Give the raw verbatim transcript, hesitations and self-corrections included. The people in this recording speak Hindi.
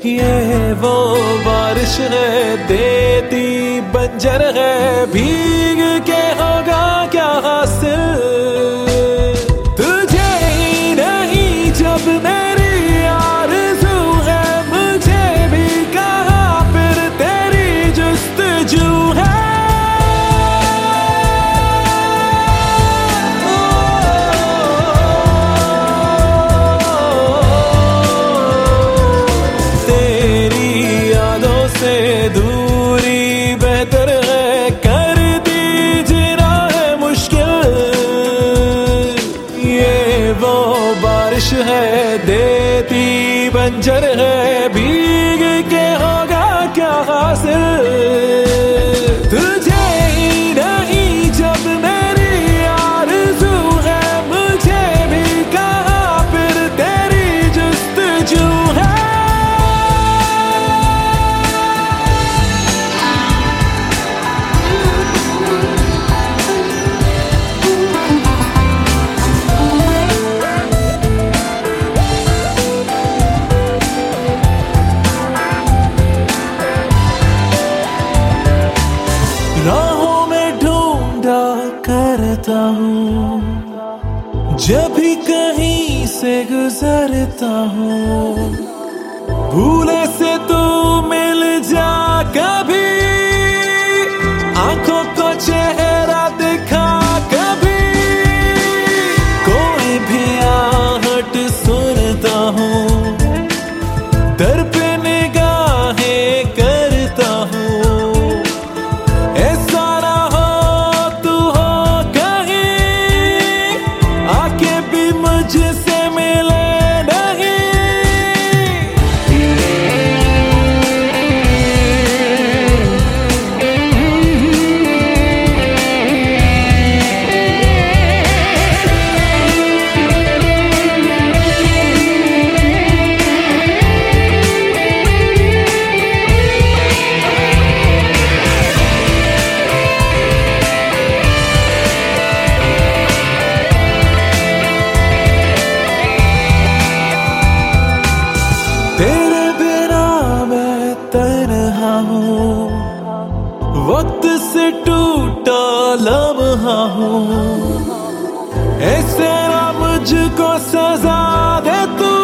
ये वो बारिश है देती बंजर है, भीग के होगा क्या हासिल। तुझे ही नहीं जब मेरी आरज़ू है, मुझे भी कहाँ फिर तेरी जुस्तजू है। दूरी बेहतर है, कर दी जीना है मुश्किल। ये वो बारिश है देती बंजर है, भीग के होगा क्या हासिल। तुझे ही नहीं जब मेरी आरज़ू है, मुझे भी कहाँ फिर तेरी जुस्तजू है। राहों में ढूंढा करता हूँ, जब भी कहीं से गुजरता हूँ। भूले से तू मिल जा कभी, आंखों को चेहरा दिखा कभी। कोई भी आहट सुनता हूँ, दर पे निगाहें करता हूँ। मुझसे मिले नहीं, तेरे बिना मैं तन्हा हूँ, वक्त से टूटा लम्हा हूँ। ऐसे ना मुझको सजा दे तू,